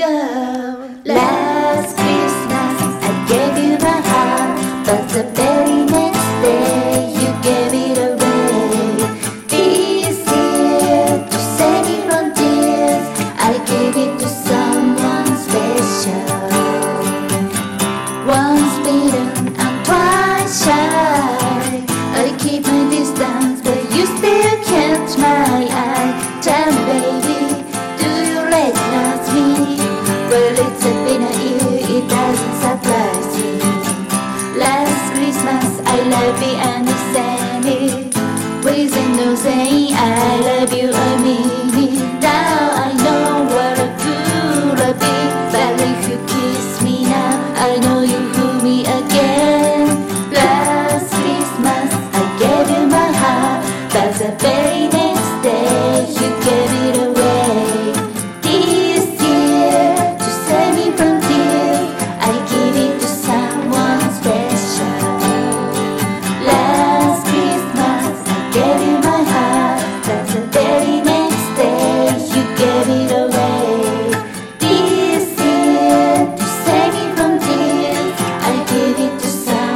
go. Last Christmas I gave you my heart, but the very next day you gave it away. This year, to save me from tears, I gave it to someone special. Once bitten and twice shy, I keep my distance, but you still catch my eye. Tell me, baby, do you recognize me? Well, it's been a year, it doesn't surprise me. Last Christmas I love you and you sent it, with no saying I love you, I mean it. Now I